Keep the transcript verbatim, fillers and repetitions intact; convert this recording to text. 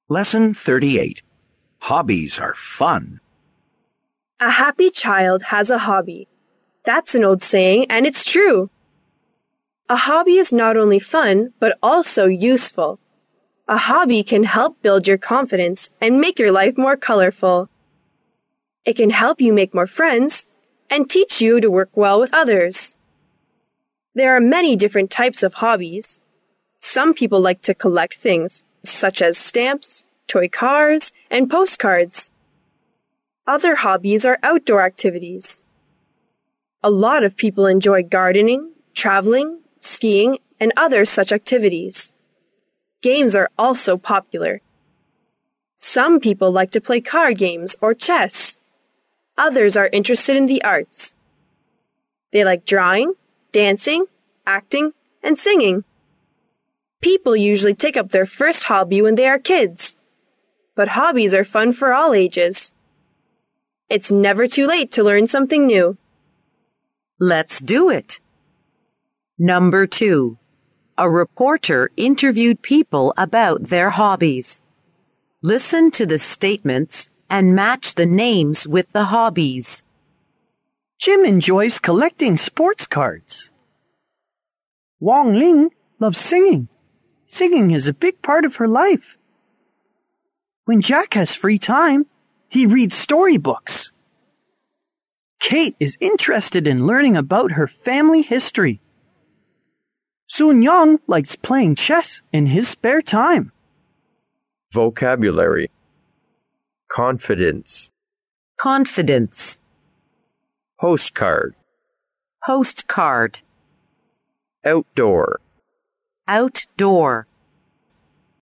Lesson thirty-eight. Hobbies are fun. A happy child has a hobby. That's an old saying, and it's true. A hobby is not only fun, but also useful. A hobby can help build your confidence and make your life more colorful. It can help you make more friends and teach you to work well with others. There are many different types of hobbies. Some people like to collect things, such as stamps, toy cars, and postcards. Other hobbies are outdoor activities. A lot of people enjoy gardening, traveling, skiing, and other such activities. Games are also popular. Some people like to play card games or chess. Others are interested in the arts. They like drawing, dancing, acting, and singing. People usually take up their first hobby when they are kids. But hobbies are fun for all ages. It's never too late to learn something new. Let's do it. Number two. A reporter interviewed people about their hobbies. Listen to the statements and match the names with the hobbies. Jim enjoys collecting sports cards. Wong Ling loves singing. Singing is a big part of her life. When Jack has free time, he reads storybooks. Kate is interested in learning about her family history. Soon Young likes playing chess in his spare time. Vocabulary. Confidence. Confidence. Postcard. Postcard. Outdoor. Outdoor.